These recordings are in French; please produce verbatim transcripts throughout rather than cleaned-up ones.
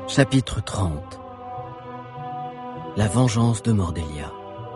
Chapitre trente. La vengeance de Mordélia.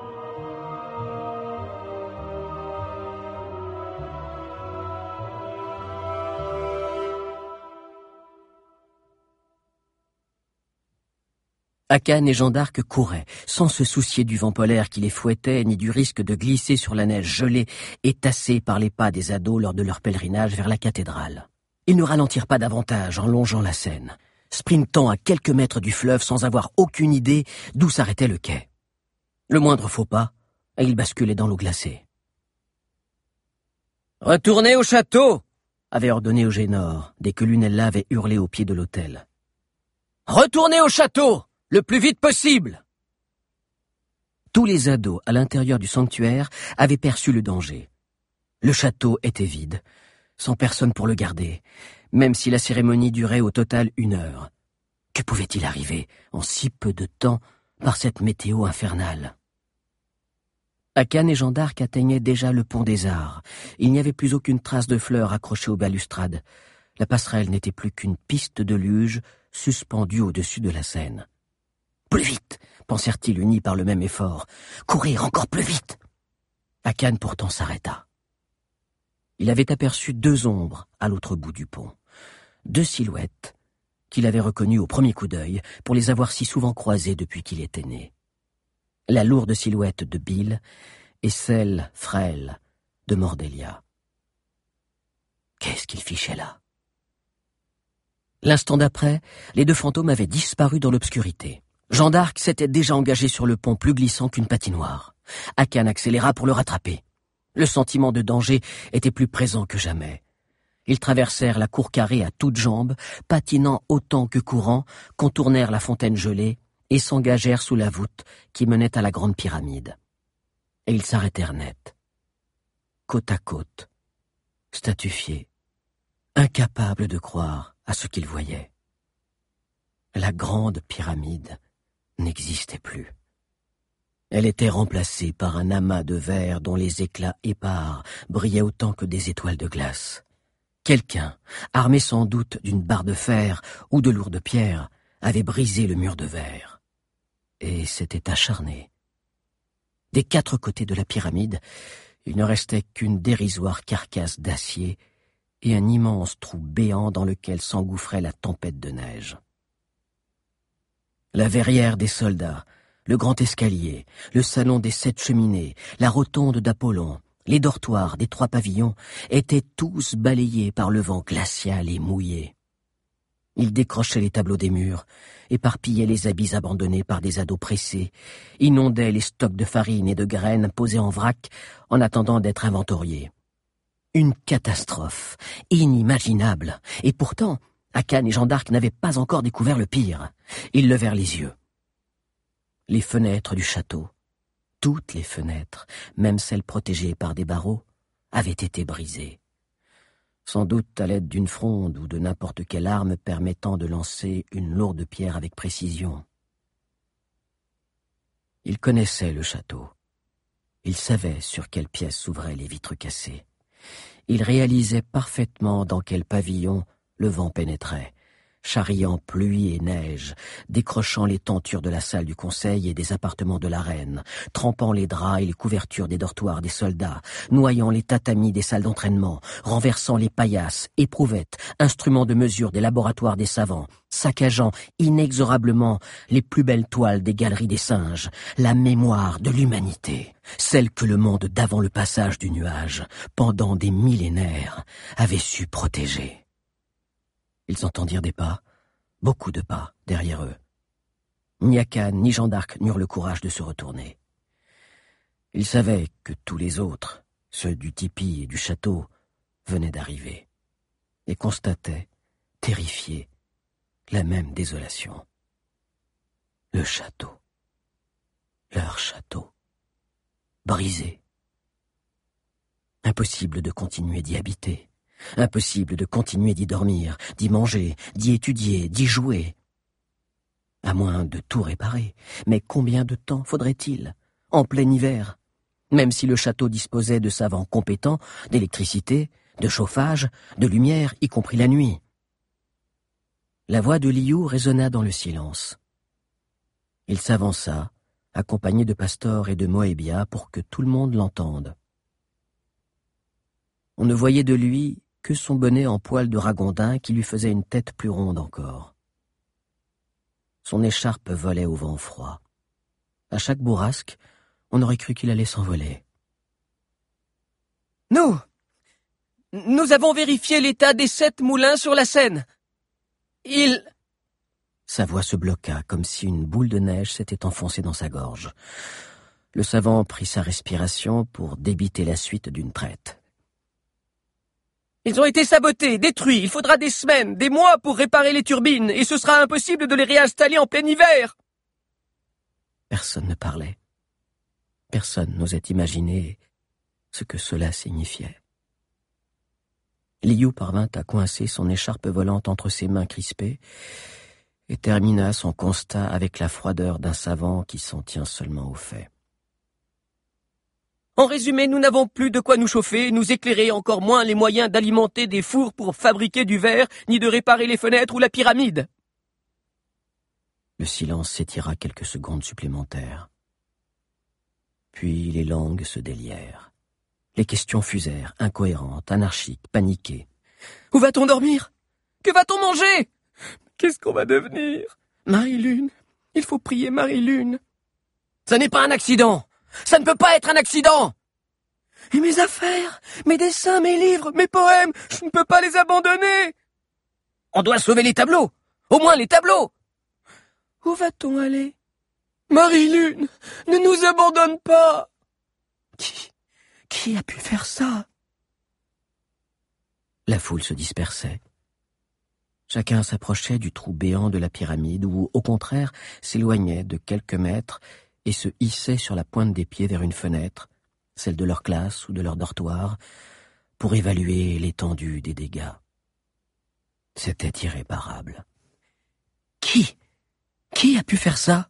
Akan et Jeanne d'Arc couraient, sans se soucier du vent polaire qui les fouettait, ni du risque de glisser sur la neige gelée et tassée par les pas des ados lors de leur pèlerinage vers la cathédrale. Ils ne ralentirent pas davantage en longeant la Seine, sprintant à quelques mètres du fleuve sans avoir aucune idée d'où s'arrêtait le quai. Le moindre faux pas, et ils basculaient dans l'eau glacée. « Retournez au château !» avait ordonné Eugénor, dès que Lunella avait hurlé au pied de l'autel. « Retournez au château ! Le plus vite possible !» Tous les ados à l'intérieur du sanctuaire avaient perçu le danger. Le château était vide, sans personne pour le garder, même si la cérémonie durait au total une heure. Que pouvait-il arriver en si peu de temps par cette météo infernale? Akan et Jeanne d'Arc atteignaient déjà le pont des Arts. Il n'y avait plus aucune trace de fleurs accrochées aux balustrades. La passerelle n'était plus qu'une piste de luge suspendue au-dessus de la Seine. Plus vite, pensèrent-ils unis par le même effort. Courir encore plus vite. Akan pourtant s'arrêta. Il avait aperçu deux ombres à l'autre bout du pont. Deux silhouettes qu'il avait reconnues au premier coup d'œil pour les avoir si souvent croisées depuis qu'il était né. La lourde silhouette de Bill et celle frêle de Mordélia. Qu'est-ce qu'il fichait là? L'instant d'après, les deux fantômes avaient disparu dans l'obscurité. Jeanne d'Arc s'était déjà engagé sur le pont plus glissant qu'une patinoire. Akan accéléra pour le rattraper. Le sentiment de danger était plus présent que jamais. Ils traversèrent la cour carrée à toutes jambes, patinant autant que courant, contournèrent la fontaine gelée et s'engagèrent sous la voûte qui menait à la grande pyramide. Et ils s'arrêtèrent net, côte à côte, statufiés, incapables de croire à ce qu'ils voyaient. La grande pyramide n'existait plus. Elle était remplacée par un amas de verre dont les éclats épars brillaient autant que des étoiles de glace. Quelqu'un, armé sans doute d'une barre de fer ou de lourdes pierres, avait brisé le mur de verre. Et s'était acharné. Des quatre côtés de la pyramide, il ne restait qu'une dérisoire carcasse d'acier et un immense trou béant dans lequel s'engouffrait la tempête de neige. La verrière des soldats, le grand escalier, le salon des sept cheminées, la rotonde d'Apollon, les dortoirs des trois pavillons étaient tous balayés par le vent glacial et mouillé. Ils décrochaient les tableaux des murs, éparpillaient les habits abandonnés par des ados pressés, inondaient les stocks de farine et de graines posés en vrac en attendant d'être inventoriés. Une catastrophe inimaginable, et pourtant Akan et Jeanne d'Arc n'avaient pas encore découvert le pire. Ils levèrent les yeux. Les fenêtres du château, toutes les fenêtres, même celles protégées par des barreaux, avaient été brisées. Sans doute à l'aide d'une fronde ou de n'importe quelle arme permettant de lancer une lourde pierre avec précision. Ils connaissaient le château. Ils savaient sur quelle pièce s'ouvraient les vitres cassées. Ils réalisaient parfaitement dans quel pavillon le vent pénétrait, charriant pluie et neige, décrochant les tentures de la salle du conseil et des appartements de la reine, trempant les draps et les couvertures des dortoirs des soldats, noyant les tatamis des salles d'entraînement, renversant les paillasses, éprouvettes, instruments de mesure des laboratoires des savants, saccageant inexorablement les plus belles toiles des galeries des singes, la mémoire de l'humanité, celle que le monde d'avant le passage du nuage, pendant des millénaires, avait su protéger. Ils entendirent des pas, beaucoup de pas, derrière eux. Ni Akan ni Jeanne d'Arc n'eurent le courage de se retourner. Ils savaient que tous les autres, ceux du tipi et du château, venaient d'arriver, et constataient, terrifiés, la même désolation. Le château, leur château, brisé. Impossible de continuer d'y habiter. Impossible de continuer d'y dormir, d'y manger, d'y étudier, d'y jouer. À moins de tout réparer. Mais combien de temps faudrait-il? En plein hiver. Même si le château disposait de savants compétents, d'électricité, de chauffage, de lumière, y compris la nuit. La voix de Liu résonna dans le silence. Il s'avança, accompagné de Pastor et de Moébia, pour que tout le monde l'entende. On ne voyait de lui que son bonnet en poil de ragondin qui lui faisait une tête plus ronde encore. Son écharpe volait au vent froid. À chaque bourrasque, on aurait cru qu'il allait s'envoler. « Nous, nous avons vérifié l'état des sept moulins sur la Seine. Il... » Sa voix se bloqua, comme si une boule de neige s'était enfoncée dans sa gorge. Le savant prit sa respiration pour débiter la suite d'une traite. « Ils ont été sabotés, détruits. Il faudra des semaines, des mois pour réparer les turbines, et ce sera impossible de les réinstaller en plein hiver. » Personne ne parlait. Personne n'osait imaginer ce que cela signifiait. Liu parvint à coincer son écharpe volante entre ses mains crispées et termina son constat avec la froideur d'un savant qui s'en tient seulement aux faits. En résumé, nous n'avons plus de quoi nous chauffer, nous éclairer, encore moins les moyens d'alimenter des fours pour fabriquer du verre, ni de réparer les fenêtres ou la pyramide. Le silence s'étira quelques secondes supplémentaires. Puis les langues se délièrent. Les questions fusèrent, incohérentes, anarchiques, paniquées. Où va-t-on dormir? Que va-t-on manger? Qu'est-ce qu'on va devenir? Marie-Lune, il faut prier Marie-Lune. Ça n'est pas un accident! Ça ne peut pas être un accident! Et mes affaires, mes dessins, mes livres, mes poèmes, je ne peux pas les abandonner! On doit sauver les tableaux! Au moins les tableaux! Où va-t-on aller? Marie-Lune, ne nous abandonne pas! Qui, qui a pu faire ça? La foule se dispersait. Chacun s'approchait du trou béant de la pyramide ou, au contraire, s'éloignait de quelques mètres et se hissait sur la pointe des pieds vers une fenêtre, celle de leur classe ou de leur dortoir, pour évaluer l'étendue des dégâts. C'était irréparable. Qui? Qui a pu faire ça?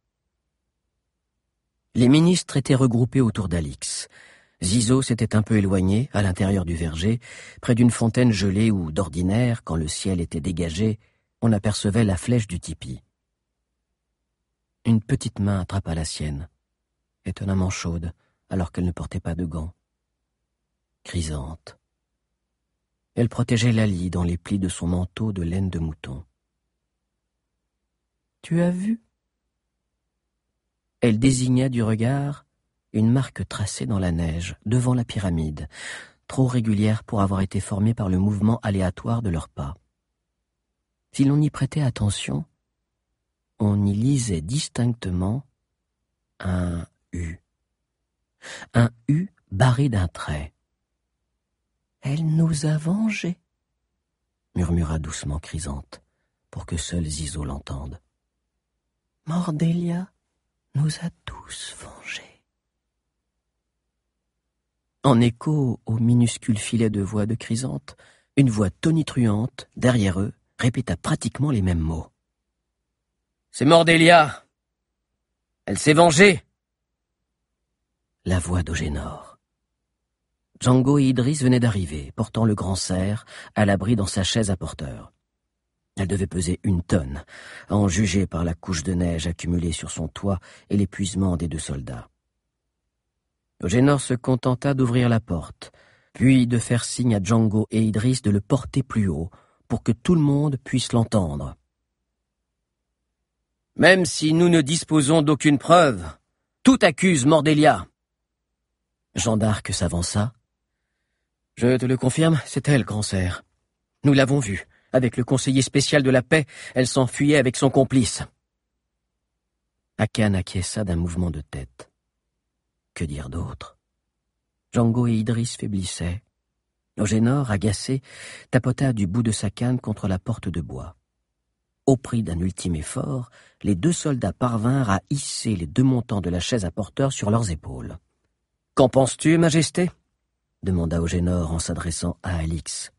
Les ministres étaient regroupés autour d'Alix. Zizo s'était un peu éloigné, à l'intérieur du verger, près d'une fontaine gelée où, d'ordinaire, quand le ciel était dégagé, on apercevait la flèche du tipi. Une petite main attrapa la sienne, étonnamment chaude, alors qu'elle ne portait pas de gants. Chrysanthe. Elle protégeait Lali dans les plis de son manteau de laine de mouton. « Tu as vu ?» Elle désigna du regard une marque tracée dans la neige, devant la pyramide, trop régulière pour avoir été formée par le mouvement aléatoire de leurs pas. Si l'on y prêtait attention, on y lisait distinctement un U. Un U barré d'un trait. « Elle nous a vengés », murmura doucement Chrysanthe, pour que seul Zizo l'entende. « Mordélia nous a tous vengés. » En écho au minuscule filet de voix de Chrysanthe, une voix tonitruante, derrière eux, répéta pratiquement les mêmes mots. « C'est Mordélia. Elle s'est vengée. » La voix d'Ogénor. Django et Idriss venaient d'arriver, portant le grand cerf, à l'abri dans sa chaise à porteur. Elle devait peser une tonne, à en juger par la couche de neige accumulée sur son toit et l'épuisement des deux soldats. Ogénor se contenta d'ouvrir la porte, puis de faire signe à Django et Idriss de le porter plus haut, pour que tout le monde puisse l'entendre. « Même si nous ne disposons d'aucune preuve, tout accuse Mordélia. » Jeanne d'Arc s'avança. « Je te le confirme, c'est elle, grand cerf. Nous l'avons vue. Avec le conseiller spécial de la paix, elle s'enfuyait avec son complice. » Akan acquiesça d'un mouvement de tête. Que dire d'autre? Django et Idriss faiblissaient. Ogénor, agacé, tapota du bout de sa canne contre la porte de bois. Au prix d'un ultime effort, les deux soldats parvinrent à hisser les deux montants de la chaise à porteur sur leurs épaules. « Qu'en penses-tu, Majesté ?» demanda Ogénor en s'adressant à Alix.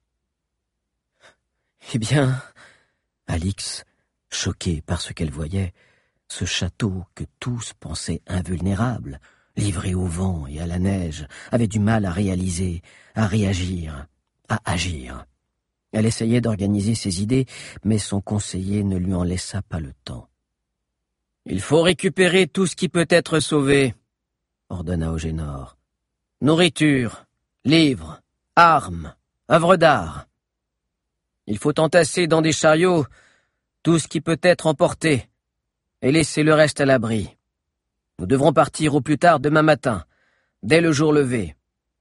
« Eh bien, Alix, choquée par ce qu'elle voyait, ce château que tous pensaient invulnérable, livré au vent et à la neige, avait du mal à réaliser, à réagir, à agir. Elle essayait d'organiser ses idées, mais son conseiller ne lui en laissa pas le temps. « Il faut récupérer tout ce qui peut être sauvé, » ordonna Ogénor. « Nourriture, livres, armes, œuvres d'art. Il faut entasser dans des chariots tout ce qui peut être emporté et laisser le reste à l'abri. Nous devrons partir au plus tard demain matin, dès le jour levé. »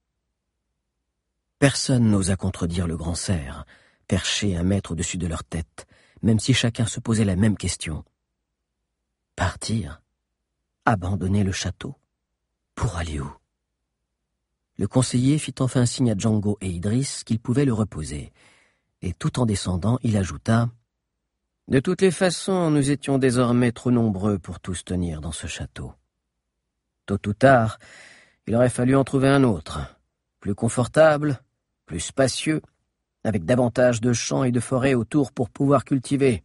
Personne n'osa contredire le grand cerf, perché un mètre au-dessus de leur tête, même si chacun se posait la même question. Partir? Abandonner le château? Pour aller où? Le conseiller fit enfin signe à Django et Idriss qu'ils pouvaient le reposer, et tout en descendant, il ajouta « De toutes les façons, nous étions désormais trop nombreux pour tous tenir dans ce château. Tôt ou tard, il aurait fallu en trouver un autre, plus confortable, plus spacieux, avec davantage de champs et de forêts autour pour pouvoir cultiver.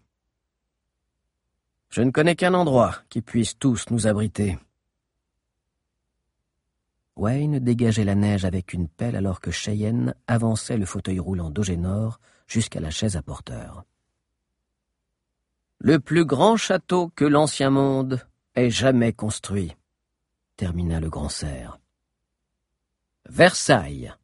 Je ne connais qu'un endroit qui puisse tous nous abriter. » Wayne dégageait la neige avec une pelle alors que Cheyenne avançait le fauteuil roulant d'Ogénor jusqu'à la chaise à porteur. « Le plus grand château que l'ancien monde ait jamais construit, » termina le grand cerf. « Versailles.